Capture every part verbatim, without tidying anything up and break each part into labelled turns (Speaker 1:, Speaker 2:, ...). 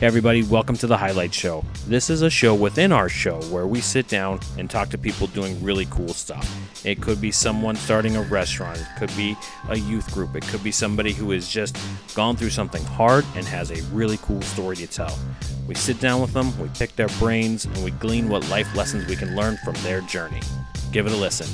Speaker 1: Hey everybody, welcome to the Highlight Show. This is a show within our show where we sit down and talk to people doing really cool stuff. It could be someone starting a restaurant, it could be a youth group, it could be somebody who has just gone through something hard and has a really cool story to tell. We sit down with them, we pick their brains, and we glean what life lessons we can learn from their journey. Give it a listen.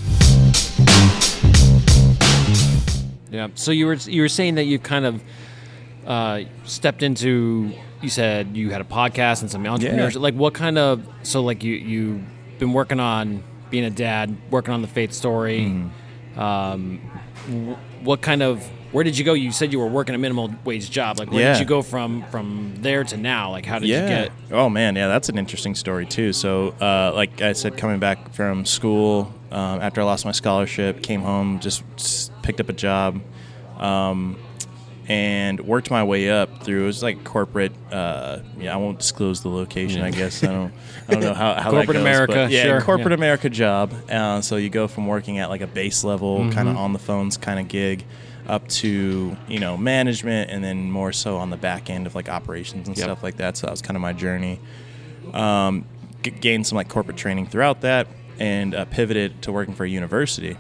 Speaker 1: Yeah, so you were you were saying that you kind of uh, stepped into, you said you had a podcast and some entrepreneurship.
Speaker 2: Yeah.
Speaker 1: Like what kind of, so like you, you've been working on being a dad, working on the faith story. Mm. Um, what kind of, where did you go? You said you were working a minimum wage job. Like where
Speaker 2: yeah.
Speaker 1: did you go from, from there to now? Like how did
Speaker 2: yeah.
Speaker 1: you get?
Speaker 2: Oh man, yeah, that's an interesting story too. So uh, like I said, coming back from school um, after I lost my scholarship, came home, just, just picked up a job. Um, and worked my way up through, it was like corporate, uh, yeah, I won't disclose the location, yeah. I guess. I don't I don't know how, how
Speaker 1: corporate
Speaker 2: that goes.
Speaker 1: America,
Speaker 2: but yeah,
Speaker 1: sure.
Speaker 2: corporate
Speaker 1: yeah.
Speaker 2: America job. Uh, so you go from working at like a base level, mm-hmm. kind of on the phones kind of gig, up to, you know, management, and then more so on the back end of like operations and yep. stuff like that. So that was kind of my journey. Um, g- gained some like corporate training throughout that, and uh, pivoted to working for a university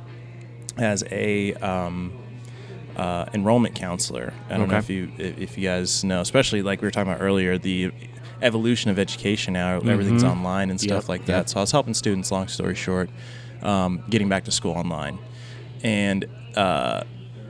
Speaker 2: as a um, Uh, enrollment counselor. I don't
Speaker 1: okay.
Speaker 2: know if you if you guys know, especially like we were talking about earlier, the evolution of education now. Mm-hmm. Everything's online and stuff yep. like that. Yep. So I was helping students, long story short, um, getting back to school online. And uh,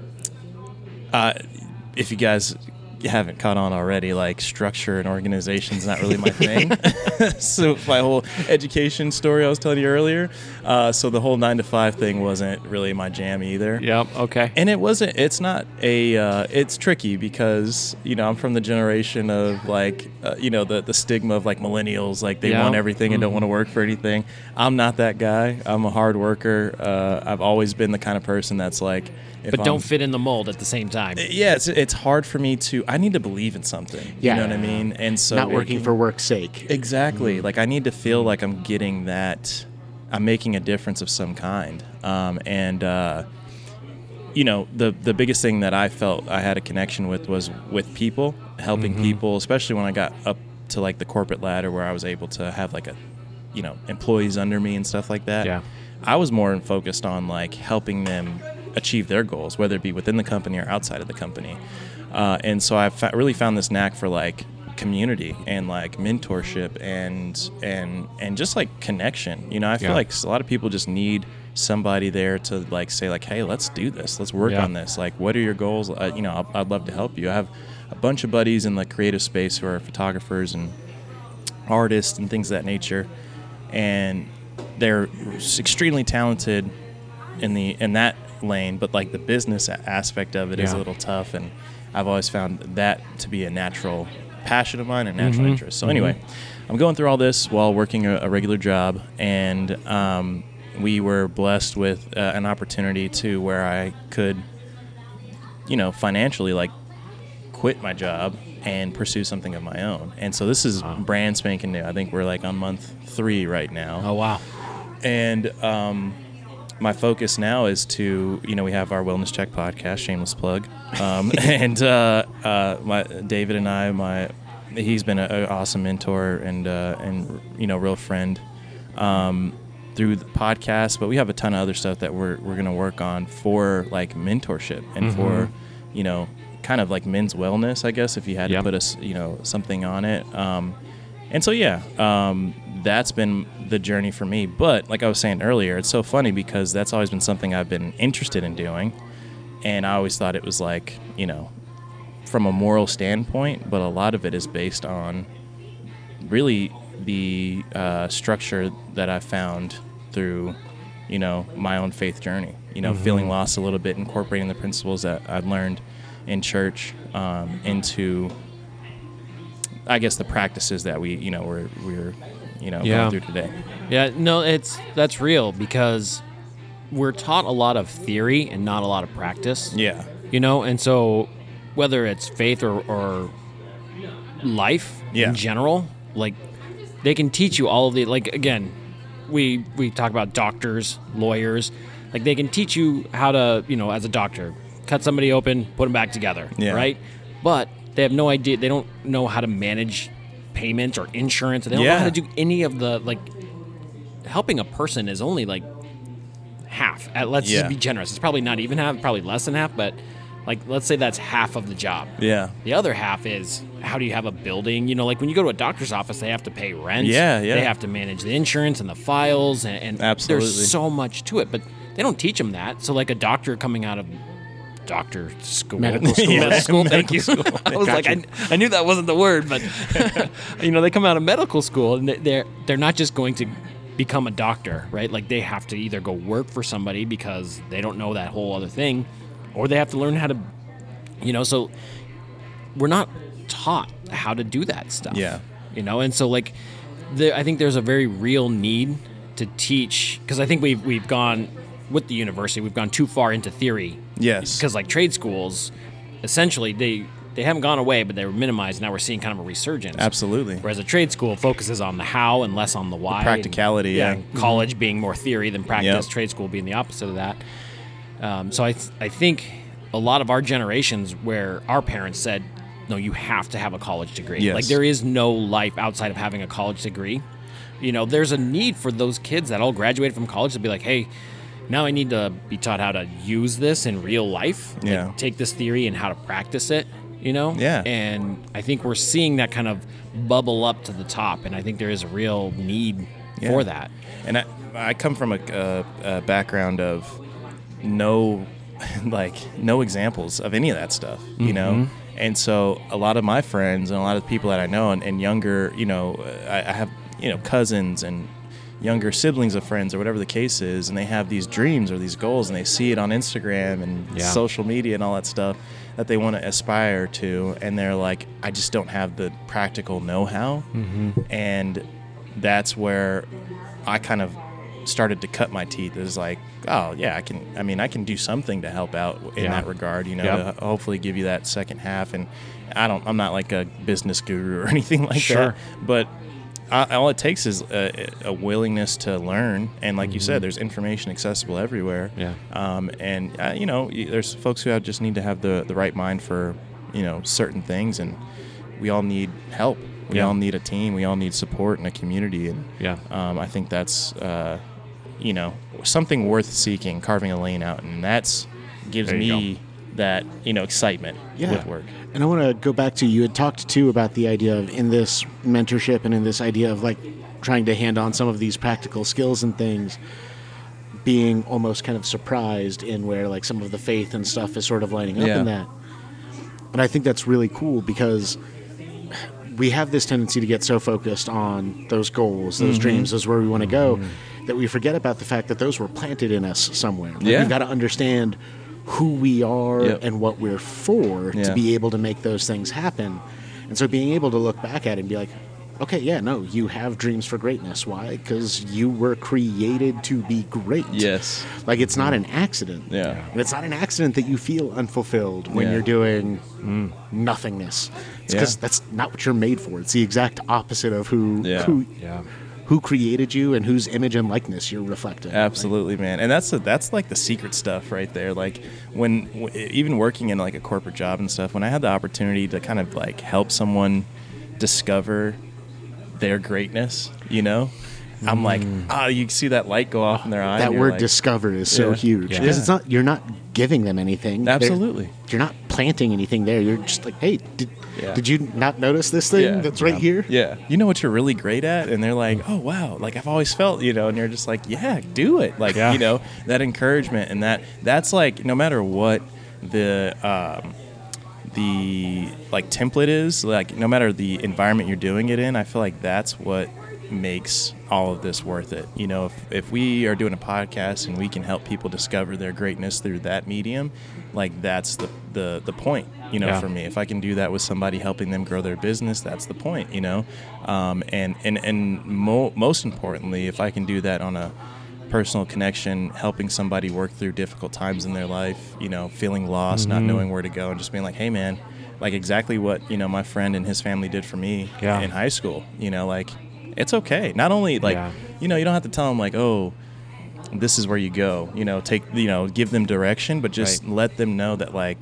Speaker 2: uh, if you guys haven't caught on already, like structure and organization is not really my thing. So my whole education story I was telling you earlier, uh, so the whole nine to five thing wasn't really my jam either.
Speaker 1: Yep. Okay.
Speaker 2: And it wasn't. It's not a. Uh, it's tricky because you know I'm from the generation of like uh, you know the the stigma of like millennials, like they
Speaker 1: yeah.
Speaker 2: want everything and
Speaker 1: mm-hmm.
Speaker 2: don't want to work for anything. I'm not that guy. I'm a hard worker. Uh, I've always been the kind of person that's like. If
Speaker 1: but don't
Speaker 2: I'm,
Speaker 1: fit in the mold at the same time.
Speaker 2: Yeah, it's, it's hard for me to. I need to believe in something.
Speaker 3: Yeah.
Speaker 2: You know what I mean? And so
Speaker 3: not working for work's sake.
Speaker 2: Exactly. Mm-hmm. Like I need to feel like I'm getting that. I'm making a difference of some kind. Um, and uh, you know, the the biggest thing that I felt I had a connection with was with people, helping mm-hmm. people, especially when I got up to like the corporate ladder where I was able to have like a, you know, employees under me and stuff like that.
Speaker 1: Yeah.
Speaker 2: I was more focused on like helping them achieve their goals, whether it be within the company or outside of the company. Uh, and so I fa- really found this knack for like community and like mentorship and and and just like connection. You know, I feel
Speaker 1: yeah.
Speaker 2: like a lot of people just need somebody there to like say like, hey, let's do this. Let's work
Speaker 1: yeah.
Speaker 2: on this. Like, what are your goals? Uh, you know, I'd, I'd love to help you. I have a bunch of buddies in the creative space who are photographers and artists and things of that nature. And they're extremely talented in the in that lane, but like the business aspect of it yeah. is a little tough, and I've always found that to be a natural passion of mine and natural
Speaker 1: mm-hmm.
Speaker 2: interest. So anyway, mm-hmm. I'm going through all this while working a, a regular job, and um, we were blessed with uh, an opportunity to where I could, you know, financially like quit my job and pursue something of my own. And so this is wow. brand spanking new. I think we're like on month three right now.
Speaker 1: Oh wow!
Speaker 2: And um, my focus now is to, you know, we have our Wellness Check podcast, shameless plug, um, and uh, uh, my David and I, my he's been an awesome mentor and uh, and you know, real friend um, through the podcast. But we have a ton of other stuff that we're we're gonna work on for like mentorship and mm-hmm. for, you know, kind of like men's wellness, I guess, if you had
Speaker 1: yep.
Speaker 2: to put us, you know, something on it. Um, and so yeah. Um, that's been the journey for me. But like I was saying earlier, it's so funny because that's always been something I've been interested in doing. And I always thought it was like, you know, from a moral standpoint, but a lot of it is based on really the uh, structure that I found through, you know, my own faith journey, you know, mm-hmm. feeling lost a little bit, incorporating the principles that I've learned in church um, into, I guess, the practices that we, you know, we're, we're, you know,
Speaker 1: yeah.
Speaker 2: going through today.
Speaker 1: Yeah, no, it's that's real because we're taught a lot of theory and not a lot of practice.
Speaker 2: Yeah.
Speaker 1: You know, and so whether it's faith or, or life
Speaker 2: yeah.
Speaker 1: in general, like they can teach you all of the, like, again, we we talk about doctors, lawyers, like they can teach you how to, you know, as a doctor, cut somebody open, put them back together,
Speaker 2: yeah.
Speaker 1: right? But They have no idea. They don't know how to manage payments or insurance. They don't
Speaker 2: Yeah.
Speaker 1: know how to do any of the, like, helping a person is only like half. Uh, Let's
Speaker 2: Yeah.
Speaker 1: just be generous. It's probably not even half, probably less than half, but like, let's say that's half of the job.
Speaker 2: Yeah.
Speaker 1: The other half is, how do you have a building? You know, like when you go to a doctor's office, they have to pay rent.
Speaker 2: Yeah, yeah.
Speaker 1: They have to manage the insurance and the files, and, and
Speaker 2: Absolutely.
Speaker 1: there's so much to it, but they don't teach them that. So like a doctor coming out of doctor school.
Speaker 3: Medical school.
Speaker 1: Medical
Speaker 2: Yeah,
Speaker 1: school, thank
Speaker 2: medical
Speaker 1: you.
Speaker 2: school.
Speaker 1: I was like, I, I knew that wasn't the word, but you know, they come out of medical school and they're they're not just going to become a doctor, right? Like they have to either go work for somebody because they don't know that whole other thing, or they have to learn how to, you know, so we're not taught how to do that stuff.
Speaker 2: Yeah.
Speaker 1: You know, and so like there, I think there's a very real need to teach, because I think we've we've gone with the university, we've gone too far into theory.
Speaker 2: Yes.
Speaker 1: Because like trade schools, essentially they they haven't gone away, but they were minimized. Now we're seeing kind of a resurgence.
Speaker 2: Absolutely.
Speaker 1: Whereas a trade school focuses on the how and less on the why.
Speaker 2: practicality,
Speaker 1: And,
Speaker 2: yeah.
Speaker 1: and college being more theory than practice.
Speaker 2: Yep.
Speaker 1: Trade school being the opposite of that. Um, so I th- I think a lot of our generations, where our parents said, no, you have to have a college degree.
Speaker 2: Yes.
Speaker 1: Like there is no life outside of having a college degree. You know, there's a need for those kids that all graduated from college to be like, hey, now I need to be taught how to use this in real life. Like,
Speaker 2: Yeah.
Speaker 1: take this theory and how to practice it, you know?
Speaker 2: Yeah.
Speaker 1: And I think we're seeing that kind of bubble up to the top. And I think there is a real need
Speaker 2: Yeah.
Speaker 1: for that.
Speaker 2: And I, I come from a, a, a background of no, like, no examples of any of that stuff, you know? And so a lot of my friends and a lot of people that I know and, and younger, you know, I, I have, you know, cousins and younger siblings of friends or whatever the case is, and they have these dreams or these goals and they see it on Instagram and
Speaker 1: Yeah.
Speaker 2: social media and all that stuff that they want to aspire to, and they're like, I just don't have the practical know-how. And that's where I kind of started to cut my teeth. It was like, oh yeah, I can, I mean, I can do something to help out in
Speaker 1: Yeah.
Speaker 2: that regard, you know,
Speaker 1: Yep.
Speaker 2: to hopefully give you that second half. And I don't, I'm not like a business guru or anything like
Speaker 1: Sure.
Speaker 2: that, but I, all it takes is a, a willingness to learn. And like you said, there's information accessible everywhere.
Speaker 1: Yeah.
Speaker 2: Um, and uh, you know, y- there's folks who have just need to have the, the right mind for, you know, certain things, and we all need help. We
Speaker 1: Yeah.
Speaker 2: all need a team. We all need support and a community. And
Speaker 1: Yeah.
Speaker 2: um, I think that's, uh, you know, something worth seeking, carving a lane out, and that's gives
Speaker 1: There you
Speaker 2: me that, you know, excitement
Speaker 3: Yeah.
Speaker 2: with work.
Speaker 3: And I want to go back to, you had talked too about the idea of, in this mentorship and in this idea of like trying to hand on some of these practical skills and things, being almost kind of surprised in where like some of the faith and stuff is sort of lining up
Speaker 2: Yeah.
Speaker 3: in that. And I think that's really cool, because we have this tendency to get so focused on those goals, those
Speaker 2: Mm-hmm.
Speaker 3: dreams, those where we want to go, that we forget about the fact that those were planted in us somewhere. Like,
Speaker 2: Yeah.
Speaker 3: we've got to understand who we are
Speaker 2: Yep.
Speaker 3: and what we're for
Speaker 2: Yeah.
Speaker 3: to be able to make those things happen. And so being able to look back at it and be like, okay, yeah, no, you have dreams for greatness. Why? Because you were created to be great.
Speaker 2: Yes.
Speaker 3: Like, it's not an accident.
Speaker 2: Yeah.
Speaker 3: And it's not an accident that you feel unfulfilled when
Speaker 2: Yeah.
Speaker 3: you're doing nothingness. It's because
Speaker 2: Yeah.
Speaker 3: that's not what you're made for. It's the exact opposite of who
Speaker 2: Yeah.
Speaker 3: who
Speaker 1: Yeah.
Speaker 3: who created you and whose image and likeness you're reflecting.
Speaker 2: Absolutely, man. And that's the, that's like the secret stuff right there. Like when w- even working in like a corporate job and stuff, when I had the opportunity to kind of like help someone discover their greatness, you know, I'm like, ah, you see that light go off in their eye.
Speaker 3: That
Speaker 2: and you're
Speaker 3: word
Speaker 2: like,
Speaker 3: "discover" is so
Speaker 2: Yeah.
Speaker 3: huge,
Speaker 1: Yeah.
Speaker 3: because
Speaker 2: Yeah.
Speaker 3: it's not, you're not giving them anything. They're-
Speaker 2: Absolutely.
Speaker 3: you're not planting anything there. You're just like, hey, did,
Speaker 2: Yeah.
Speaker 3: did you not notice this thing
Speaker 2: Yeah.
Speaker 3: that's right
Speaker 1: Yeah.
Speaker 3: here?
Speaker 2: Yeah. You know what you're really great at? And they're like, oh, wow. Like, I've always felt, you know, and you're just like, yeah, do it. Like,
Speaker 1: Yeah.
Speaker 2: you know, that encouragement. And that that's like, no matter what the, um, the like template is, like, no matter the environment you're doing it in, I feel like that's what makes all of this worth it. You know, if, if we are doing a podcast and we can help people discover their greatness through that medium, like, that's the, the, the point, you know,
Speaker 1: Yeah.
Speaker 2: for me. If I can do that with somebody, helping them grow their business, that's the point, you know. Um, and and, and mo- most importantly, if I can do that on a personal connection, helping somebody work through difficult times in their life, you know, feeling lost, not knowing where to go, and just being like, hey, man, like exactly what, you know, my friend and his family did for me
Speaker 1: Yeah.
Speaker 2: in high school, you know, like, it's okay. Not only, like,
Speaker 1: Yeah.
Speaker 2: you know, you don't have to tell them, like, oh, this is where you go, you know, take, you know, give them direction, but just
Speaker 1: Right.
Speaker 2: let them know that, like,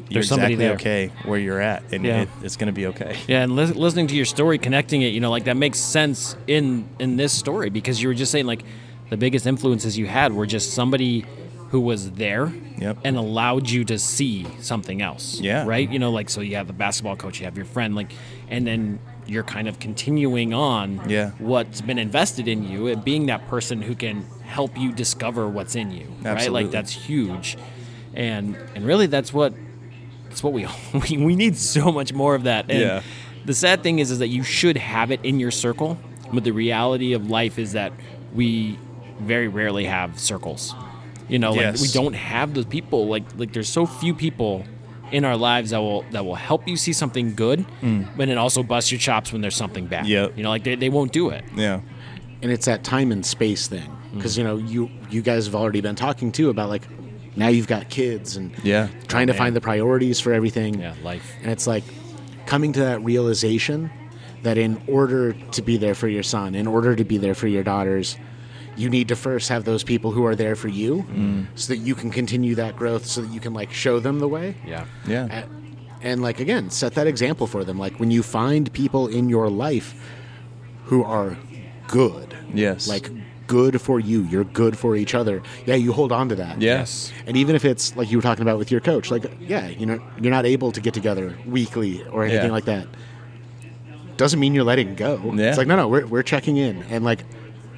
Speaker 2: you're
Speaker 1: somebody
Speaker 2: exactly
Speaker 1: there.
Speaker 2: okay where you're at, and
Speaker 1: Yeah.
Speaker 2: it, it's going to be okay.
Speaker 1: Yeah, and lis- listening to your story, connecting it, you know, like that makes sense in in this story because you were just saying like the biggest influences you had were just somebody who was there
Speaker 2: Yep.
Speaker 1: and allowed you to see something else.
Speaker 2: Yeah.
Speaker 1: Right? You know, like so you have the basketball coach, you have your friend, like, and then you're kind of continuing on
Speaker 2: Yeah.
Speaker 1: what's been invested in you and being that person who can help you discover what's in you. Right?
Speaker 2: Absolutely.
Speaker 1: Like that's huge. And and really that's what that's what we we, we need so much more of that. And
Speaker 2: Yeah.
Speaker 1: the sad thing is is that you should have it in your circle, but the reality of life is that we very rarely have circles. You know, like
Speaker 2: Yes.
Speaker 1: we don't have those people. Like like there's so few people in our lives that will that will help you see something good, but then also bust your chops when there's something bad.
Speaker 2: Yep.
Speaker 1: You know, like they, they won't do it.
Speaker 2: Yeah.
Speaker 3: And it's that time and space thing because you know you you guys have already been talking too about like now you've got kids and
Speaker 2: Yeah.
Speaker 3: trying to
Speaker 1: man.
Speaker 3: find the priorities for everything.
Speaker 1: Yeah, life.
Speaker 3: And it's like coming to that realization that in order to be there for your son, in order to be there for your daughters, you need to first have those people who are there for you so that you can continue that growth, so that you can like show them the way.
Speaker 1: Yeah.
Speaker 2: Yeah.
Speaker 3: And, and like, again, set that example for them. Like when you find people in your life who are good,
Speaker 2: Yes.
Speaker 3: like good for you, you're good for each other. Yeah, you hold on to that.
Speaker 2: Yes.
Speaker 3: And even if it's like you were talking about with your coach, like, yeah, you know, you're not able to get together weekly or anything
Speaker 2: Yeah.
Speaker 3: like that. Doesn't mean you're letting go.
Speaker 2: Yeah.
Speaker 3: It's like, no, no, we're, we're checking in. And like,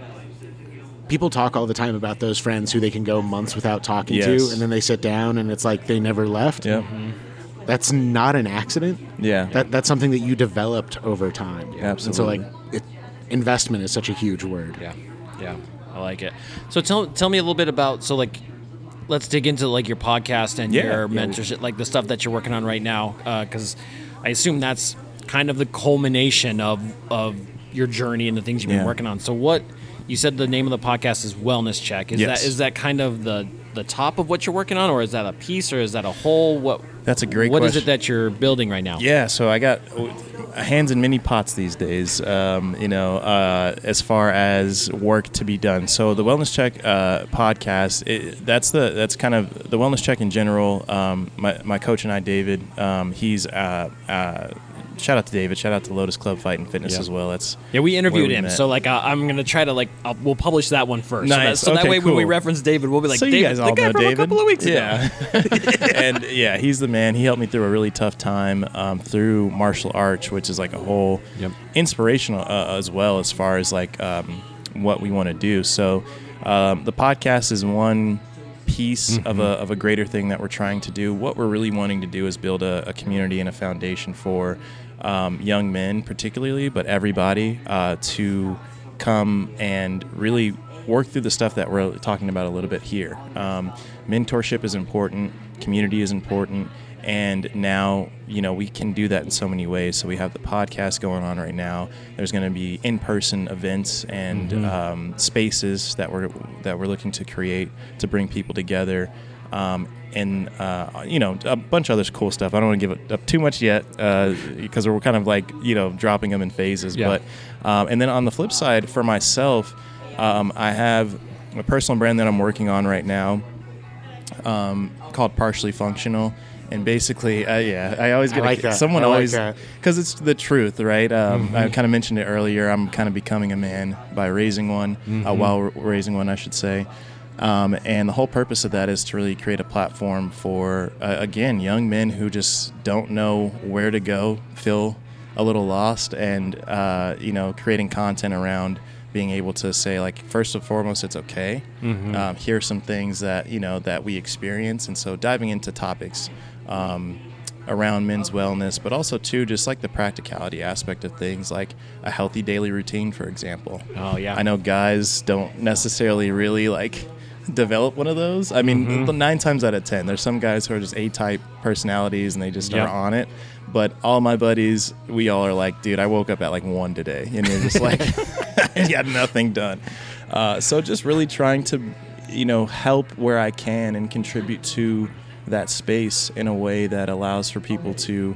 Speaker 3: people talk all the time about those friends who they can go months without talking
Speaker 2: Yes.
Speaker 3: to, and then they sit down and it's like they never left.
Speaker 2: Yep.
Speaker 3: That's not an accident.
Speaker 2: Yeah.
Speaker 3: That that's something that you developed over time. And so
Speaker 2: Absolutely.
Speaker 3: like, it, investment is such a huge word.
Speaker 1: Yeah, yeah, I like it. So tell tell me a little bit about so like, let's dig into like your podcast and
Speaker 2: Yeah,
Speaker 1: your
Speaker 2: yeah.
Speaker 1: mentorship, like the stuff that you're working on right now, because I assume that's kind of the culmination of of your journey and the things you've been
Speaker 2: Yeah.
Speaker 1: working on. So what you said the name of the podcast is Wellness Check. Is
Speaker 2: Yes.
Speaker 1: that is that kind of the the top of what you're working on, or is that a piece, or is that a whole? What
Speaker 2: That's a great
Speaker 1: What is
Speaker 2: question.
Speaker 1: it that you're building right now?
Speaker 2: Yeah, so I got uh, hands in many pots these days, um, you know, uh, as far as work to be done. So the Wellness Check uh, podcast, it, that's the that's kind of the Wellness Check in general. Um, my, my coach and I, David, um, he's uh, uh, shout out to David, shout out to Lotus Club Fight and Fitness
Speaker 1: Yeah.
Speaker 2: as well. That's
Speaker 1: Yeah, we interviewed
Speaker 2: where we
Speaker 1: him,
Speaker 2: met.
Speaker 1: so like uh, I'm gonna try to like I'll, we'll publish that one first. So that-
Speaker 2: Nice.
Speaker 1: So that,
Speaker 2: Okay,
Speaker 1: way when we
Speaker 2: cool.
Speaker 1: reference David, we'll be like,
Speaker 2: so
Speaker 1: David,
Speaker 2: you guys
Speaker 1: the
Speaker 2: all
Speaker 1: guy
Speaker 2: know
Speaker 1: from
Speaker 2: David.
Speaker 1: a couple of weeks ago.
Speaker 2: Yeah. And yeah, he's the man. He helped me through a really tough time um, through martial arts, which is like a whole
Speaker 1: Yep.
Speaker 2: inspirational uh, as well as far as like um, what we want to do. So um, the podcast is one piece of a of a greater thing that we're trying to do. What we're really wanting to do is build a, a community and a foundation for um, young men, particularly, but everybody uh, to come and really work through the stuff that we're talking about a little bit here. Um, mentorship is important, community is important, and now, you know, we can do that in so many ways. So we have the podcast going on right now. There's going to be in-person events and um, spaces that we're that we're looking to create to bring people together. Um, and uh, you know, a bunch of other cool stuff. I don't want to give it up too much yet uh, because we're kind of like, you know, dropping them in phases.
Speaker 1: Yeah.
Speaker 2: But um, and then on the flip side, for myself, um, I have a personal brand that I'm working on right now um, called Partially Functional. And basically, uh, yeah, I always get
Speaker 3: I like
Speaker 2: a,
Speaker 3: that.
Speaker 2: someone
Speaker 3: I like
Speaker 2: always
Speaker 3: that.
Speaker 2: because it's the truth, right? Um, I kind of mentioned it earlier. I'm kind of becoming a man by raising one, uh, while r- raising one, I should say. Um, and the whole purpose of that is to really create a platform for, uh, again, young men who just don't know where to go, feel a little lost, and uh, you know, creating content around being able to say, like, first and foremost, it's okay. Um, here are some things that you know that we experience, and so diving into topics um, around men's wellness, but also too just like the practicality aspect of things, like a healthy daily routine, for example.
Speaker 1: Oh, yeah.
Speaker 2: I know guys don't necessarily really like develop one of those. I mean,
Speaker 1: Mm-hmm.
Speaker 2: nine times out of ten, there's some guys who are just A-type personalities and they just
Speaker 1: Yep.
Speaker 2: are on it. But all my buddies, we all are like, dude, I woke up at like one today, and you're just like, you got nothing done. Uh, so just really trying to, you know, help where I can and contribute to that space in a way that allows for people to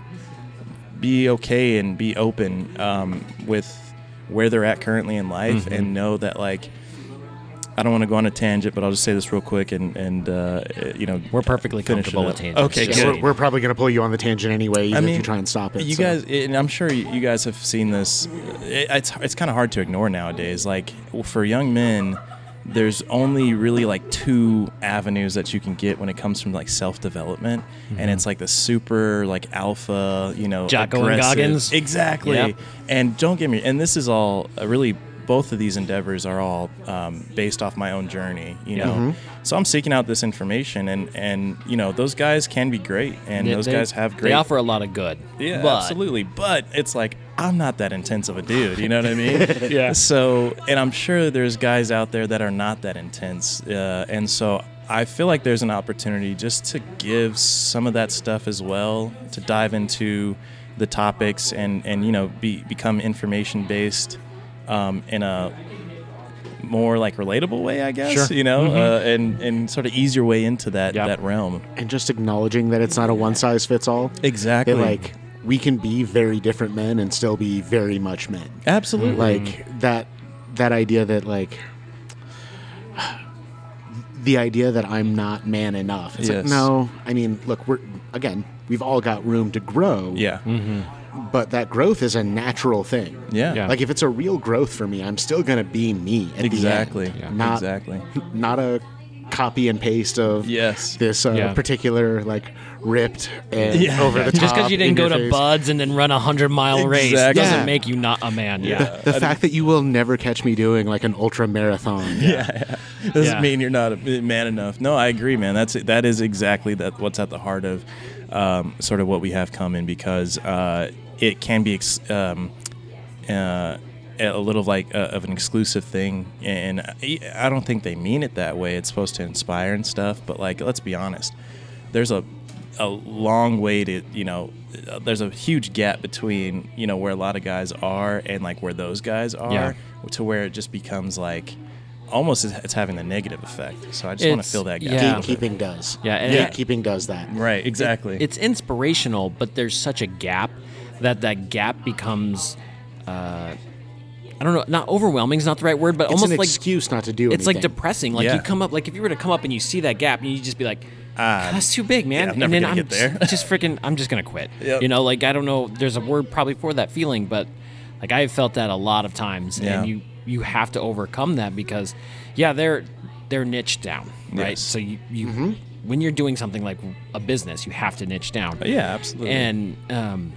Speaker 2: be okay and be open um, with where they're at currently in life, and know that like I don't want to go on a tangent, but I'll just say this real quick, and and uh, you know,
Speaker 4: We're perfectly
Speaker 2: finish it
Speaker 4: comfortable
Speaker 2: up.
Speaker 4: with tangents.
Speaker 2: Okay,
Speaker 3: Yeah,
Speaker 2: good.
Speaker 3: we're, we're probably going to pull you on the tangent anyway, even
Speaker 2: I mean,
Speaker 3: if you try and stop it.
Speaker 2: You
Speaker 3: so.
Speaker 2: guys, and I'm sure you you guys have seen this. It, it's it's kind of hard to ignore nowadays. Like for young men, there's only really like two avenues that you can get when it comes from like self-development, mm-hmm. and it's like the super like alpha, you know,
Speaker 4: Jocko and
Speaker 2: aggressive-
Speaker 4: Goggins.
Speaker 2: Exactly.
Speaker 4: Yep.
Speaker 2: And don't get me. And this is all uh, really. Both of these endeavors are all um, based off my own journey, you know.
Speaker 3: Mm-hmm.
Speaker 2: So I'm seeking out this information, and and you know those guys can be great, and
Speaker 4: They-
Speaker 2: those
Speaker 4: they-
Speaker 2: guys have great.
Speaker 4: They offer a lot of good.
Speaker 2: Yeah,
Speaker 4: but
Speaker 2: absolutely. But it's like I'm not that intense of a dude. You know what I mean?
Speaker 4: Yeah.
Speaker 2: So, and I'm sure there's guys out there that are not that intense, uh, and so I feel like there's an opportunity just to give some of that stuff as well, to dive into the topics and and you know be become information based um, in a more like relatable way, I guess.
Speaker 4: Sure.
Speaker 2: You know,
Speaker 4: Mm-hmm.
Speaker 2: uh, and and sort of ease your way into that
Speaker 4: Yep.
Speaker 2: that realm.
Speaker 3: And just acknowledging that it's not a one size fits all.
Speaker 2: Exactly.
Speaker 3: That, like, we can be very different men and still be very much men.
Speaker 2: Absolutely.
Speaker 3: Like that that idea that like the idea that I'm not man enough. It's like,
Speaker 2: Yes.
Speaker 3: no, I mean, look, we're again, we've all got room to grow.
Speaker 2: Yeah.
Speaker 3: But that growth is a natural thing.
Speaker 2: Yeah.
Speaker 4: Yeah.
Speaker 3: Like if it's a real growth for me, I'm still gonna be me at
Speaker 2: Exactly.
Speaker 3: the end.
Speaker 2: Yeah.
Speaker 3: Not
Speaker 2: Exactly.
Speaker 3: not a copy and paste of
Speaker 2: Yes.
Speaker 3: this uh,
Speaker 4: Yeah.
Speaker 3: particular like ripped and
Speaker 2: Yeah.
Speaker 3: over the top.
Speaker 4: just because you didn't
Speaker 3: in
Speaker 4: go
Speaker 3: your
Speaker 4: to
Speaker 3: face.
Speaker 4: Buds and then run a hundred mile race
Speaker 2: Exactly.
Speaker 4: doesn't
Speaker 3: Yeah.
Speaker 4: make you not a man. Yeah.
Speaker 3: The fact that you will never catch me doing like an ultra marathon.
Speaker 2: Yeah, doesn't
Speaker 4: Yeah.
Speaker 2: mean you're not a man enough. No, I agree, man. That's that is exactly that what's at the heart of um, sort of what we have coming, because uh, it can be ex- um, uh, a little like uh, of an exclusive thing, and I don't think they mean it that way. It's supposed to inspire and stuff, but like, let's be honest, there's a a long way to, you know, uh, there's a huge gap between, you know, where a lot of guys are and like where those guys are,
Speaker 4: Yeah.
Speaker 2: to where it just becomes like almost it's it's having a negative effect. So I just want to
Speaker 4: It's-
Speaker 2: fill that gap.
Speaker 4: yeah.
Speaker 2: a little bit.
Speaker 3: Gatekeeping does.
Speaker 4: Yeah, and
Speaker 2: Yeah.
Speaker 3: Gatekeeping does that.
Speaker 2: Right, exactly.
Speaker 4: It's inspirational, but there's such a gap that that gap becomes, uh, I don't know, not overwhelming is not the right word, but
Speaker 3: It's
Speaker 4: almost
Speaker 3: an
Speaker 4: like
Speaker 3: excuse not to do
Speaker 4: it's like
Speaker 3: anything.
Speaker 4: depressing. Like
Speaker 2: Yeah.
Speaker 4: you come up, like if you were to come up and you see that gap, and you just be like,
Speaker 2: Ah,
Speaker 4: "God, that's too big, man."
Speaker 2: yeah, I'm
Speaker 4: and
Speaker 2: never
Speaker 4: then
Speaker 2: gonna
Speaker 4: I'm
Speaker 2: get there.
Speaker 4: just, just freaking, I'm just gonna quit.
Speaker 2: Yep.
Speaker 4: You know, like I don't know. There's a word probably for that feeling, but like I have felt that a lot of times,
Speaker 2: Yeah.
Speaker 4: and you you have to overcome that because, yeah, they're they're niched down, right?
Speaker 2: Yes.
Speaker 4: So you you when you're doing something like a business, you have to niche down.
Speaker 2: yeah, absolutely.
Speaker 4: And um,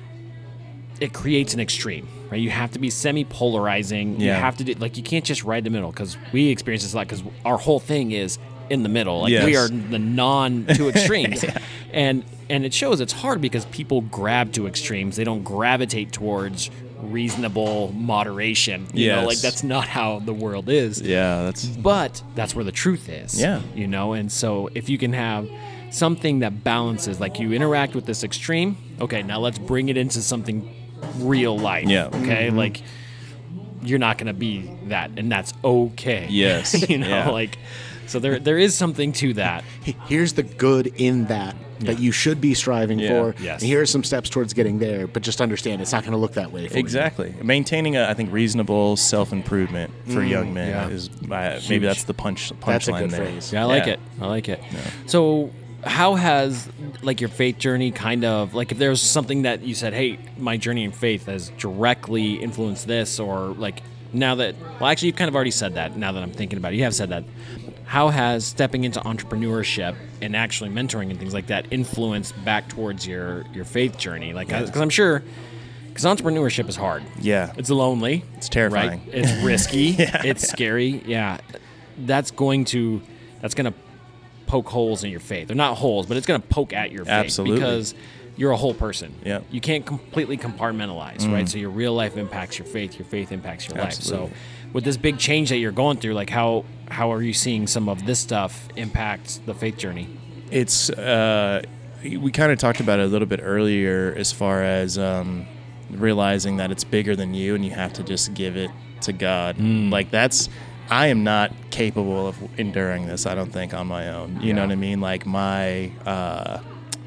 Speaker 4: it creates an extreme, right? You have to be semi-polarizing. You
Speaker 2: Yeah.
Speaker 4: have to do like you can't just ride the middle, because we experience this a lot because our whole thing is in the middle. Like we
Speaker 2: Yes.
Speaker 4: are the non two extremes, and and it shows it's hard because people grab to extremes. They don't gravitate towards reasonable moderation. You know,
Speaker 2: Yes.
Speaker 4: like that's not how the world is.
Speaker 2: yeah, that's
Speaker 4: But that's where the truth is.
Speaker 2: Yeah.
Speaker 4: You know, and so if you can have something that balances, like you interact with this extreme, okay, now let's bring it into something real life.
Speaker 2: Yeah.
Speaker 4: Okay. Like you're not going to be that, and that's okay.
Speaker 2: Yes.
Speaker 4: you know,
Speaker 2: Yeah.
Speaker 4: like, so there there is something to that.
Speaker 3: Here's the good in that that you should be striving
Speaker 2: Yeah.
Speaker 3: for.
Speaker 4: Yes.
Speaker 3: And here are some steps towards getting there, but just understand it's not going to look that way for you.
Speaker 2: exactly maintaining a I think reasonable self improvement for young men
Speaker 4: yeah.
Speaker 2: is uh, maybe that's the punch
Speaker 3: That's a
Speaker 2: punchline
Speaker 3: good
Speaker 2: there.
Speaker 3: phrase.
Speaker 4: Yeah, I like
Speaker 2: Yeah.
Speaker 4: it. I like it. So, how has like your faith journey kind of like if there's something that you said, hey, my journey in faith has directly influenced this, or like now that well, actually you've kind of already said that. Now that I'm thinking about it, you have said that. How has stepping into entrepreneurship and actually mentoring and things like that influenced back towards your your faith journey? Like, because I'm sure, because entrepreneurship is hard.
Speaker 2: Yeah.
Speaker 4: It's lonely.
Speaker 2: It's terrifying.
Speaker 4: Right? It's risky.
Speaker 2: Yeah,
Speaker 4: it's scary. Yeah. That's going to that's going to poke holes in your faith. They're not holes, but it's going to poke at your faith.
Speaker 2: Absolutely.
Speaker 4: Because you're a whole person.
Speaker 2: Yeah.
Speaker 4: You can't completely compartmentalize, right? So your real life impacts your faith. Your faith impacts your
Speaker 2: Absolutely.
Speaker 4: life. So with this big change that you're going through, like how how are you seeing some of this stuff impact the faith journey?
Speaker 2: It's uh, we kind of talked about it a little bit earlier as far as um, realizing that it's bigger than you and you have to just give it to God. Like that's I am not capable of enduring this, I don't think, on my own. You know what I mean? Like my uh,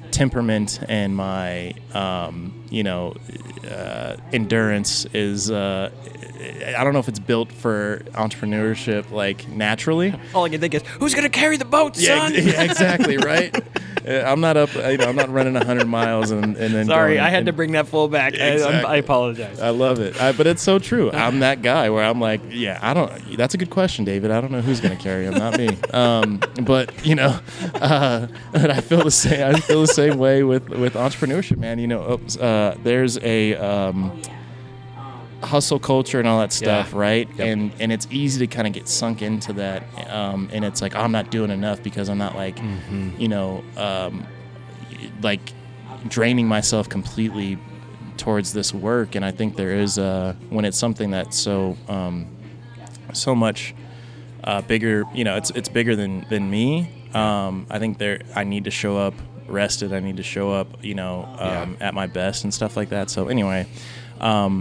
Speaker 2: temperament and my, um, you know, uh, endurance is, uh, I don't know if it's built for entrepreneurship, like, naturally.
Speaker 4: All I can think is, who's going to carry the boat, son?
Speaker 2: Yeah, ex- yeah, exactly, right? Uh, I'm not up, you know, I'm not running one hundred miles and, and then
Speaker 4: Sorry,
Speaker 2: going
Speaker 4: I had
Speaker 2: and,
Speaker 4: to bring that full back.
Speaker 2: Exactly.
Speaker 4: I, I apologize.
Speaker 2: I love it. I, but it's so true. I'm that guy where I'm like, yeah, I don't, that's a good question, David. I don't know who's going to carry him, not me. Um, but, you know, uh, but I feel the same, I feel the same way with, with entrepreneurship, man. You know, uh, there's a, um, hustle culture and all that stuff,
Speaker 4: Yeah.
Speaker 2: right?
Speaker 4: Yep.
Speaker 2: And and it's easy to kind of get sunk into that. Um, and it's like, oh, I'm not doing enough because I'm not like,
Speaker 4: Mm-hmm.
Speaker 2: you know, um, like draining myself completely towards this work. And I think there is, uh, when it's something that's so, um, so much uh, bigger, you know, it's it's bigger than, than me. Um, I think there, I need to show up rested. I need to show up, you know, um,
Speaker 4: Yeah.
Speaker 2: at my best and stuff like that. So anyway, um,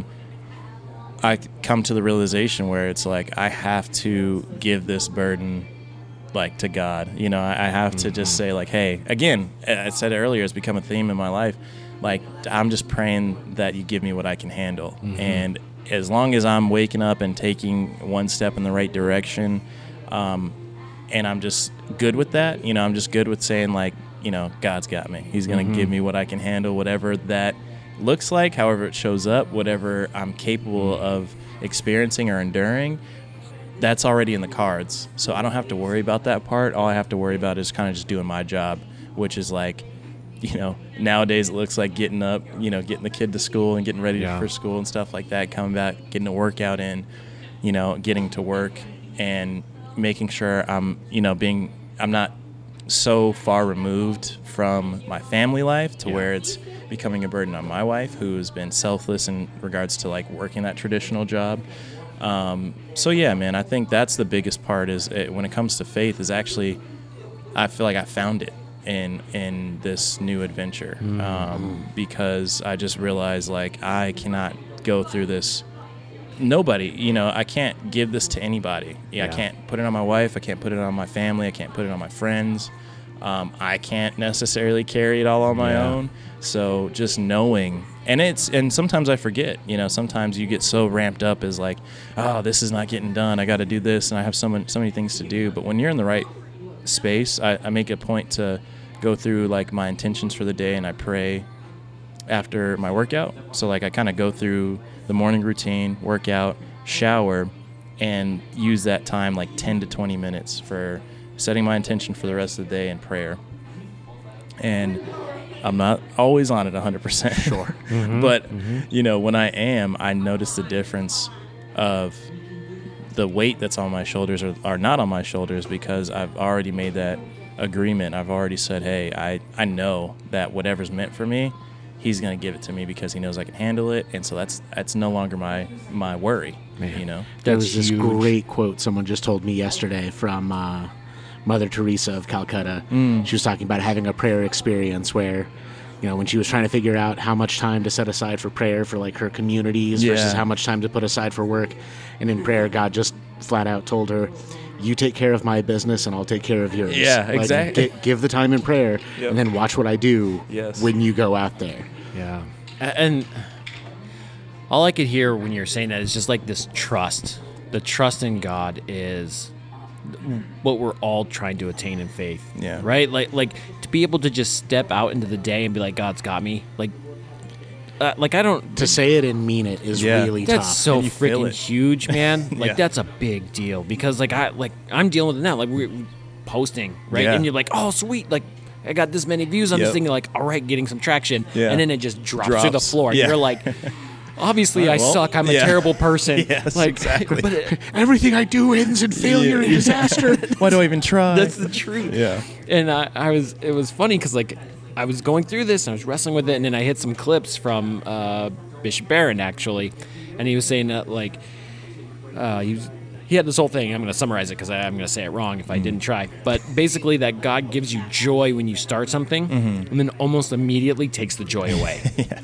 Speaker 2: I come to the realization where it's like I have to give this burden like to God. You know, I, I have to just say like, hey, again, I said it earlier, it's become a theme in my life. Like, I'm just praying that you give me what I can handle. And as long as I'm waking up and taking one step in the right direction, um, and I'm just good with that, you know, I'm just good with saying like, you know, God's got me. He's going to give me what I can handle, whatever that looks like, however it shows up, whatever I'm capable of experiencing or enduring, that's already in the cards. So I don't have to worry about that part. All I have to worry about is kind of just doing my job, which is like, you know, nowadays it looks like getting up, you know, getting the kid to school and getting ready
Speaker 4: Yeah.
Speaker 2: for school and stuff like that, coming back, getting a workout in, you know, getting to work and making sure I'm, you know, being, I'm not so far removed from my family life to
Speaker 4: Yeah.
Speaker 2: where it's becoming a burden on my wife, who's been selfless in regards to like working that traditional job. Um, so yeah, man, I think that's the biggest part is it, when it comes to faith is actually, I feel like I found it in, in this new adventure.
Speaker 4: Mm-hmm.
Speaker 2: Um, because I just realized like, I cannot go through this. Nobody, you know, I can't give this to anybody. Yeah, I
Speaker 4: Yeah.
Speaker 2: can't put it on my wife. I can't put it on my family. I can't put it on my friends. Um, I can't necessarily carry it all on my
Speaker 4: Yeah.
Speaker 2: own. So just knowing, and it's, and sometimes I forget, you know, sometimes you get so ramped up as like, oh, this is not getting done. I got to do this. And I have so many, so many things to do. But when you're in the right space, I, I make a point to go through like my intentions for the day and I pray after my workout. So like I kind of go through the morning routine, workout, shower, and use that time like ten to twenty minutes for setting my intention for the rest of the day in prayer. And I'm not always on it one hundred percent. Sure. But, you know, when I am, I notice the difference of the weight that's on my shoulders or, or not on my shoulders because I've already made that agreement. I've already said, hey, I, I know that whatever's meant for me, he's going to give it to me because he knows I can handle it. And so that's that's no longer my, my worry, you know?
Speaker 3: There
Speaker 4: That's
Speaker 3: was this
Speaker 4: huge.
Speaker 3: great quote someone just told me yesterday from uh, Mother Teresa of Calcutta. She was talking about having a prayer experience where, you know, when she was trying to figure out how much time to set aside for prayer for like her communities
Speaker 2: Yeah.
Speaker 3: versus how much time to put aside for work. And in prayer, God just flat out told her, you take care of my business and I'll take care of yours.
Speaker 2: Yeah,
Speaker 3: Like,
Speaker 2: exactly.
Speaker 3: gi- give the time in prayer
Speaker 2: Yep.
Speaker 3: and then watch what I do
Speaker 2: Yes.
Speaker 3: when you go out there.
Speaker 4: Yeah. A- And all I could hear when you're saying that is just like this trust. The trust in God is what we're all trying to attain in faith.
Speaker 2: Yeah.
Speaker 4: Right? Like like to be able to just step out into the day and be like, God's got me. Like uh, like I don't
Speaker 3: To say it and mean it is
Speaker 2: Yeah.
Speaker 3: really
Speaker 4: that's
Speaker 3: tough.
Speaker 4: so
Speaker 2: And you feel
Speaker 4: freaking
Speaker 2: it.
Speaker 4: huge, man. Like
Speaker 2: Yeah.
Speaker 4: that's a big deal because like I like I'm dealing with it now. Like we're posting, right?
Speaker 2: Yeah.
Speaker 4: And you're like, oh sweet, like I got this many views on
Speaker 2: Yep.
Speaker 4: this thing. You're like, all right, getting some traction,
Speaker 2: Yeah.
Speaker 4: and then it just drops, to the
Speaker 2: Drops.
Speaker 4: floor. And
Speaker 2: Yeah.
Speaker 4: you're like, obviously
Speaker 2: All
Speaker 4: I
Speaker 2: right, well,
Speaker 4: suck. I'm a
Speaker 2: yeah.
Speaker 4: terrible person.
Speaker 2: Yes,
Speaker 4: like,
Speaker 2: exactly.
Speaker 4: But it,
Speaker 3: Everything I do ends in failure and disaster.
Speaker 2: Why do I even try?
Speaker 4: that's the truth.
Speaker 2: Yeah.
Speaker 4: And I, I was, it was funny because like I was going through this and I was wrestling with it, and then I hit some clips from uh, Bishop Barron actually, and he was saying that like uh, he was, he had this whole thing. I'm going to summarize it because I'm going to say it wrong if I didn't try. But basically, that God gives you joy when you start something, and then almost immediately takes the joy away.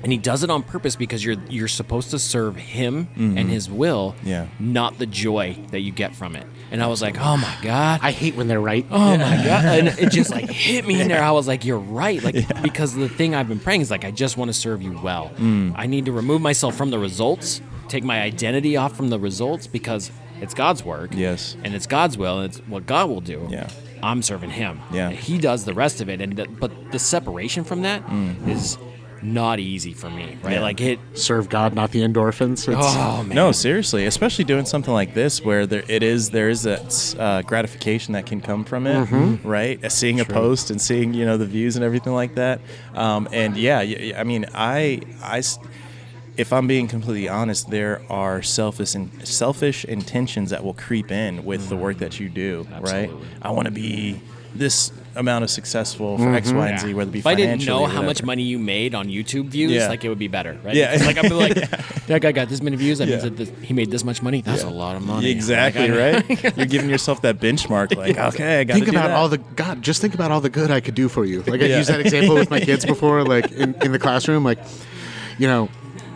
Speaker 4: And he does it on purpose because you're you're supposed to serve him mm-hmm. and his will,
Speaker 2: yeah.
Speaker 4: not the joy that you get from it. And I was like, oh my God.
Speaker 3: I hate when they're right.
Speaker 4: Oh yeah. my God. And it just like hit me in there. I was like, you're right. Like, yeah. because the thing I've been praying is like, I just want to serve you well. Mm. I need to remove myself from the results, take my identity off from the results because it's God's work.
Speaker 2: Yes.
Speaker 4: And it's God's will and it's what God will do.
Speaker 2: Yeah.
Speaker 4: I'm serving him.
Speaker 2: Yeah.
Speaker 4: And he does the rest of it. And the, but the separation from that mm. is not easy for me, right?
Speaker 2: Yeah.
Speaker 4: Like it
Speaker 3: serve God, not the endorphins. It's,
Speaker 4: oh man,
Speaker 2: no, seriously, especially doing something like this where there it is, there is that uh, gratification that can come from it, mm-hmm. right? Uh, seeing True. a post and seeing you know the views and everything like that, um, and yeah, I mean, I, I, if I'm being completely honest, there are selfish and selfish intentions that will creep in with mm-hmm. the work that you do,
Speaker 4: Absolutely.
Speaker 2: right? I want to be this amount of successful for mm-hmm. X, Y, and Z,
Speaker 4: yeah.
Speaker 2: whether it be
Speaker 4: if I
Speaker 2: financially.
Speaker 4: didn't know how
Speaker 2: whatever.
Speaker 4: much money you made on YouTube views,
Speaker 2: yeah.
Speaker 4: like it would be better, right?
Speaker 2: Yeah.
Speaker 4: Like I'd be like, that guy got this many views. That
Speaker 2: yeah.
Speaker 4: means that this, he made this much money. That's
Speaker 2: yeah.
Speaker 4: a lot of money.
Speaker 2: Exactly
Speaker 4: like,
Speaker 2: right. You're giving yourself that benchmark. Like, yeah. okay, I got to
Speaker 3: think
Speaker 2: do
Speaker 3: about
Speaker 2: that.
Speaker 3: all the God. Just think about all the good I could do for you. Like I
Speaker 2: yeah.
Speaker 3: used that example with my kids before, like in, in the classroom. Like, you know,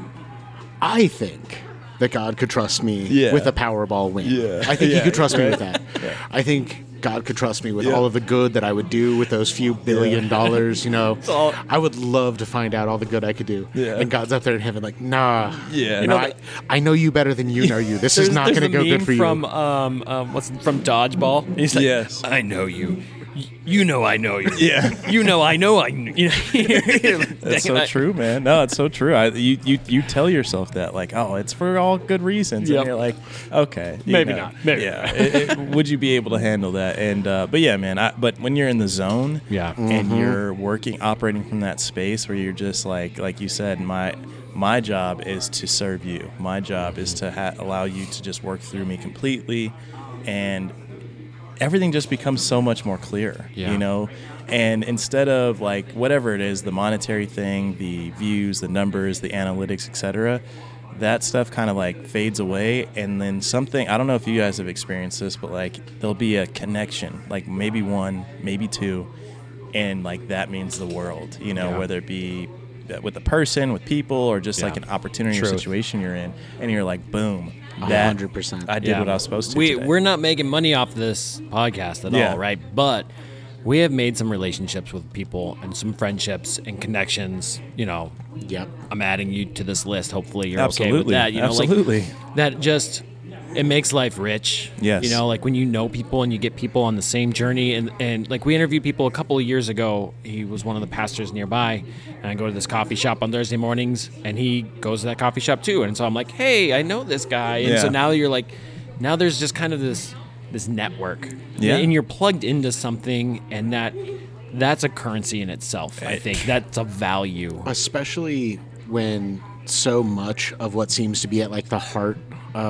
Speaker 3: I think that God could trust me
Speaker 2: yeah.
Speaker 3: with a Powerball win.
Speaker 2: Yeah.
Speaker 3: I think
Speaker 2: yeah.
Speaker 3: He could trust
Speaker 2: right.
Speaker 3: me with that. Yeah. I think God could trust me with
Speaker 2: yeah.
Speaker 3: all of the good that I would do with those few billion
Speaker 2: yeah.
Speaker 3: dollars. You know,
Speaker 4: all,
Speaker 3: I would love to find out all the good I could do.
Speaker 2: Yeah.
Speaker 3: And God's up there in heaven, like, nah.
Speaker 2: Yeah.
Speaker 3: You know, I, I know you better than you know you. This is not going to go good for you.
Speaker 4: From um, um, what's from Dodgeball? He's like,
Speaker 2: yes.
Speaker 4: I know you. You know I know you.
Speaker 2: Yeah.
Speaker 4: You know I know I know. You know?
Speaker 2: That's so true, man. No, it's so true. I, you, you you tell yourself that, like, oh, it's for all good reasons.
Speaker 4: Yep.
Speaker 2: And you're like, okay. You
Speaker 4: Maybe
Speaker 2: know,
Speaker 4: not. Maybe
Speaker 2: yeah.
Speaker 4: not.
Speaker 2: it, it, would you be able to handle that? And uh, But yeah, man, I, but when you're in the zone
Speaker 4: yeah.
Speaker 2: and
Speaker 3: mm-hmm.
Speaker 2: you're working, operating from that space where you're just like, like you said, my my job is to serve you. My job is to ha- allow you to just work through me completely, and everything just becomes so much more clear,
Speaker 4: yeah.
Speaker 2: you know? And instead of like whatever it is, the monetary thing, the views, the numbers, the analytics, et cetera, that stuff kind of like fades away. And then something, I don't know if you guys have experienced this, but like there'll be a connection, like maybe one, maybe two, and like that means the world, you know,
Speaker 4: yeah.
Speaker 2: whether it be with a person, with people, or just
Speaker 4: yeah.
Speaker 2: like an opportunity
Speaker 4: Truth.
Speaker 2: or situation you're in. And you're like, boom.
Speaker 3: one
Speaker 2: That,
Speaker 3: hundred percent.
Speaker 2: I did
Speaker 4: Yeah.
Speaker 2: what I was supposed to
Speaker 4: We
Speaker 2: today.
Speaker 4: we're not making money off this podcast at
Speaker 2: Yeah.
Speaker 4: all, right? But we have made some relationships with people and some friendships and connections. You know,
Speaker 3: Yep.
Speaker 4: I'm adding you to this list. Hopefully, you're
Speaker 2: Absolutely.
Speaker 4: okay with that. You know,
Speaker 2: Absolutely.
Speaker 4: like that just it makes life rich.
Speaker 2: Yes.
Speaker 4: You know, like when you know people and you get people on the same journey, and and like we interviewed people a couple of years ago. He was one of the pastors nearby, and I go to this coffee shop on Thursday mornings, and he goes to that coffee shop too. And so I'm like, hey, I know this guy, and
Speaker 2: Yeah.
Speaker 4: so now you're like, now there's just kind of this this network,
Speaker 2: Yeah.
Speaker 4: and you're plugged into something, and that that's a currency in itself. I think that's a value.
Speaker 3: Especially when so much of what seems to be at like the heart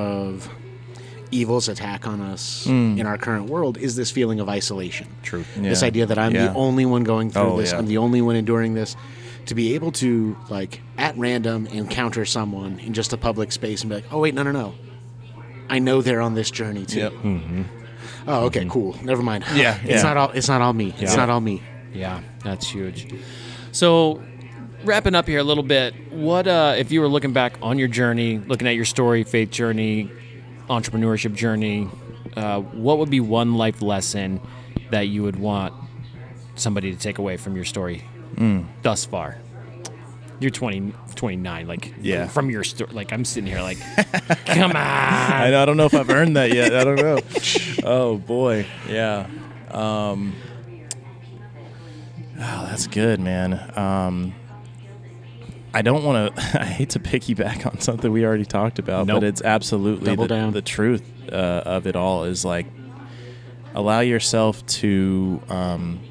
Speaker 3: of evil's attack on us
Speaker 2: Mm.
Speaker 3: in our current world is this feeling of isolation.
Speaker 4: True.
Speaker 3: This
Speaker 2: Yeah.
Speaker 3: idea that I'm
Speaker 2: Yeah.
Speaker 3: the only one going through
Speaker 2: Oh,
Speaker 3: this,
Speaker 2: yeah.
Speaker 3: I'm the only one enduring this. To be able to, like, at random encounter someone in just a public space and be like, oh, wait, no, no, no. I know they're on this journey too.
Speaker 2: Yep.
Speaker 3: Oh, okay, cool. Never mind.
Speaker 2: Yeah,
Speaker 3: It's
Speaker 2: yeah.
Speaker 3: not all it's not all me. It's
Speaker 4: Yeah.
Speaker 3: not all me.
Speaker 4: Yeah, that's huge. So, wrapping up here a little bit, what uh, if you were looking back on your journey, looking at your story, faith journey, entrepreneurship journey, uh, what would be one life lesson that you would want somebody to take away from your story
Speaker 2: Mm.
Speaker 4: thus far? You're twenty, twenty-nine, like
Speaker 2: Yeah.
Speaker 4: from your story. Like I'm sitting here, like, come on.
Speaker 2: I, I don't know if I've earned that yet. I don't know. Oh boy, yeah. Um, oh, that's good, man. Um, I don't want to. I hate to piggyback on something we already talked about,
Speaker 4: Nope.
Speaker 2: but it's absolutely
Speaker 3: Double
Speaker 2: the,
Speaker 3: down.
Speaker 2: the truth uh, of it all. Is like allow yourself to. Um,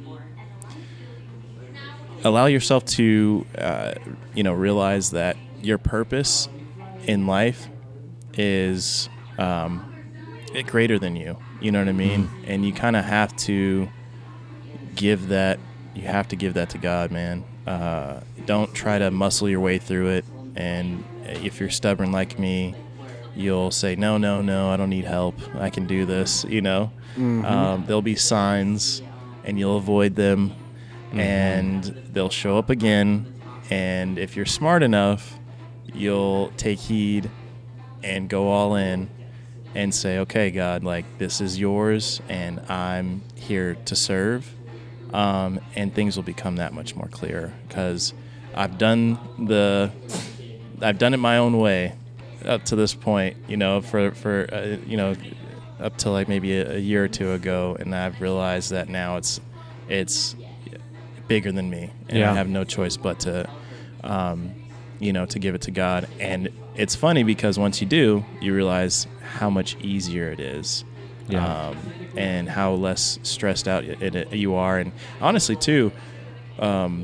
Speaker 2: allow yourself to, uh, you know, realize that your purpose in life is um, greater than you. You know what I mean?
Speaker 3: Mm-hmm.
Speaker 2: And you kind of have to give that. You have to give that to God, man. Uh, don't try to muscle your way through it. And if you're stubborn like me, you'll say, no, no, no, I don't need help. I can do this. You know,
Speaker 3: Mm-hmm.
Speaker 2: um, there'll be signs, and you'll avoid them.
Speaker 3: Mm-hmm.
Speaker 2: And they'll show up again, And if you're smart enough, you'll take heed and go all in and say, okay, God, like, this is yours, and I'm here to serve. Um, and things will become that much more clear, because I've done the, I've done it my own way up to this point, you know, for, for uh, you know, up to like maybe a, a year or two ago, and I've realized that now it's, it's bigger than me, and
Speaker 4: Yeah.
Speaker 2: I have no choice but to, um, you know, to give it to God. And it's funny because once you do, you realize how much easier it is.
Speaker 4: Yeah.
Speaker 2: Um, and how less stressed out it, it, you are. And honestly, too, um,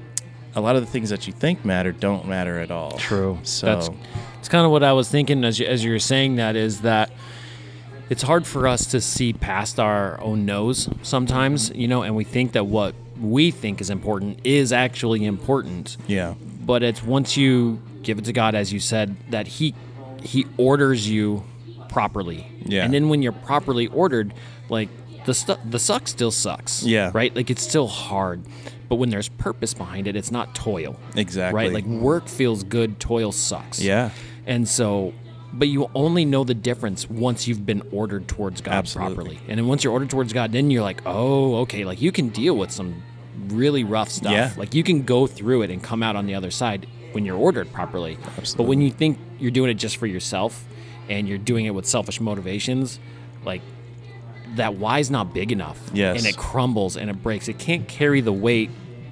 Speaker 2: a lot of the things that you think matter don't matter at all.
Speaker 4: True.
Speaker 2: So
Speaker 4: That's it's kind of what I was thinking as you, as you were saying that, is that it's hard for us to see past our own nose sometimes, you know, and we think that what we think is important is actually important.
Speaker 2: yeah,
Speaker 4: But it's once you give it to God, as you said, that he he orders you properly.
Speaker 2: Yeah.
Speaker 4: And then when you're properly ordered, like the stu- the suck still sucks.
Speaker 2: Yeah.
Speaker 4: Right? Like it's still hard. But when there's purpose behind it, it's not toil.
Speaker 2: exactly.
Speaker 4: Right? Like work feels good, toil sucks.
Speaker 2: yeah,
Speaker 4: And so, but you only know the difference once you've been ordered towards God
Speaker 2: Absolutely.
Speaker 4: properly. And then once you're ordered towards God, then you're like, oh, okay, like you can deal with some really rough stuff.
Speaker 2: Yeah.
Speaker 4: Like you can go through it and come out on the other side when you're ordered properly. But
Speaker 2: Absolutely.
Speaker 4: when you think you're doing it just for yourself and you're doing it with selfish motivations, like that why's not big enough.
Speaker 2: Yes.
Speaker 4: And it crumbles and it breaks. It can't carry the weight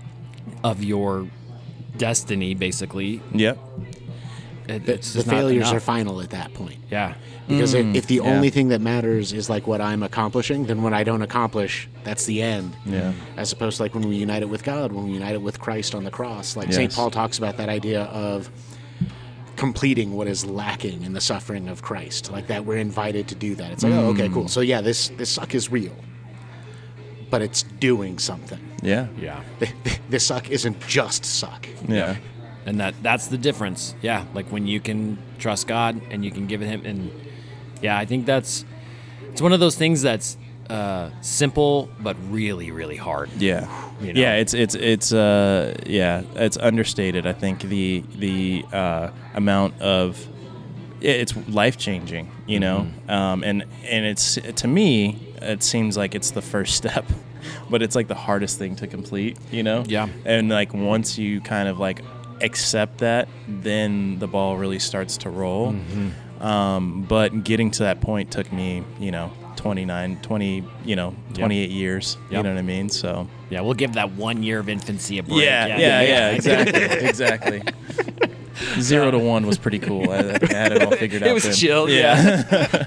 Speaker 4: of your destiny, basically.
Speaker 2: yep,
Speaker 4: It,
Speaker 3: The,
Speaker 4: it's
Speaker 3: the
Speaker 4: just not
Speaker 3: failures
Speaker 4: enough.
Speaker 3: are final at that point.
Speaker 4: Yeah.
Speaker 3: Because if, if the
Speaker 2: yeah.
Speaker 3: only thing that matters is like what I'm accomplishing, then when I don't accomplish, that's the end.
Speaker 2: Yeah.
Speaker 3: As opposed to like when we unite it with God, when we unite it with Christ on the cross. Like Saint
Speaker 2: Yes.
Speaker 3: Paul talks about that idea of completing what is lacking in the suffering of Christ. Like that we're invited to do that. It's like, oh, okay, cool. So yeah, this this suck is real. But it's doing something.
Speaker 2: yeah,
Speaker 4: Yeah.
Speaker 3: This suck isn't just suck.
Speaker 2: yeah,
Speaker 4: And that that's the difference. Yeah. Like when you can trust God and you can give it him. And yeah, I think that's, it's one of those things that's uh, simple, but really, really hard.
Speaker 2: yeah.
Speaker 4: You know?
Speaker 2: Yeah, it's it's it's uh yeah, it's understated. I think the the uh, amount of it's life changing, you know,
Speaker 4: Mm-hmm.
Speaker 2: um, and and it's to me it seems like it's the first step, but it's like the hardest thing to complete, you know.
Speaker 4: Yeah.
Speaker 2: And like once you kind of like accept that, then the ball really starts to roll.
Speaker 4: Mm-hmm.
Speaker 2: Um, but getting to that point took me, you know, twenty-nine, twenty, you know, twenty-eight years. You
Speaker 4: Yep.
Speaker 2: know what I mean? So.
Speaker 4: Yeah. We'll give that one year of infancy a break.
Speaker 2: Yeah, yeah, yeah, exactly, exactly. Zero to one was pretty cool. I, I had it all figured out.
Speaker 4: It was
Speaker 2: then.
Speaker 4: chill. Yeah.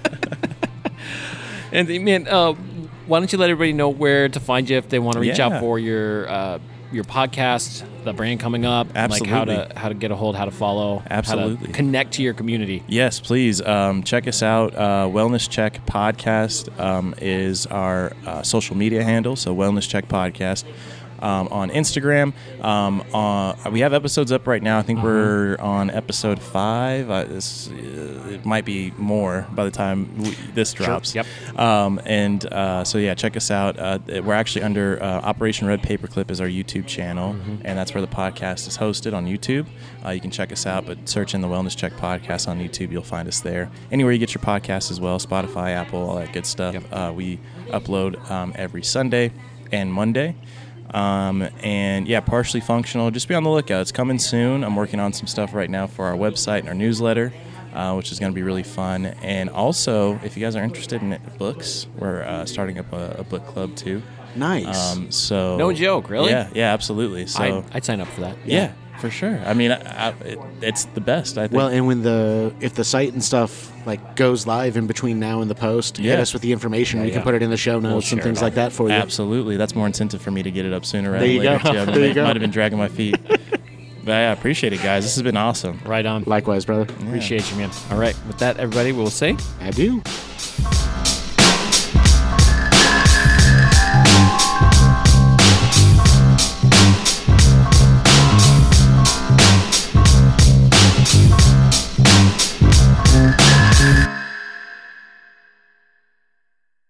Speaker 4: And man, uh, why don't you let everybody know where to find you if they want to reach
Speaker 2: Yeah.
Speaker 4: out for your uh, your podcast, the brand coming up, like how to
Speaker 2: Absolutely.
Speaker 4: how to get a hold, how to follow, how
Speaker 2: Absolutely.
Speaker 4: to connect to your community.
Speaker 2: Yes, please um, check us out. Uh, Wellness Check Podcast um, is our uh, social media handle. So Wellness Check Podcast um, on Instagram. Um, uh, we have episodes up right now. I think we're on episode five. Uh, this, uh, it might be more by the time we, this drops.
Speaker 4: Yep.
Speaker 2: Um, and uh, so yeah, check us out. Uh, we're actually under uh, Operation Red Paperclip is our YouTube channel, and that's where the podcast is hosted on YouTube. Uh, you can check us out, but search in the Wellness Check Podcast on YouTube, you'll find us there. Anywhere you get your podcasts as well, Spotify, Apple, all that good stuff.
Speaker 4: Yep.
Speaker 2: Uh, we upload um, every Sunday and Monday. Um, and yeah, Partially Functional. Just be on the lookout. It's coming soon. I'm working on some stuff right now for our website and our newsletter, uh, which is going to be really fun. And also, if you guys are interested in books, we're uh, starting up a, a book club too.
Speaker 3: Nice.
Speaker 2: Um, so
Speaker 4: No joke, really?
Speaker 2: Yeah, yeah, absolutely. So
Speaker 4: I'd, I'd sign up for that.
Speaker 2: yeah, for sure. I mean, I, I, it, it's the best. I think.
Speaker 3: Well, and when the if the site and stuff like goes live in between now and the post,
Speaker 2: Yeah.
Speaker 3: hit us with the information. we
Speaker 4: yeah.
Speaker 3: can put it in the show notes and
Speaker 4: share
Speaker 3: things
Speaker 4: it
Speaker 3: like that for you.
Speaker 2: Absolutely, that's more incentive for me to get it up sooner rather
Speaker 3: There you
Speaker 2: than later.
Speaker 3: go.
Speaker 2: Too. I mean,
Speaker 3: There you
Speaker 2: might,
Speaker 3: go.
Speaker 2: might have been dragging my feet. But yeah, I appreciate it, guys. This has been awesome.
Speaker 4: Right on.
Speaker 3: Likewise, brother.
Speaker 4: Appreciate you, man. All right. With that, everybody, we'll say.
Speaker 3: I do.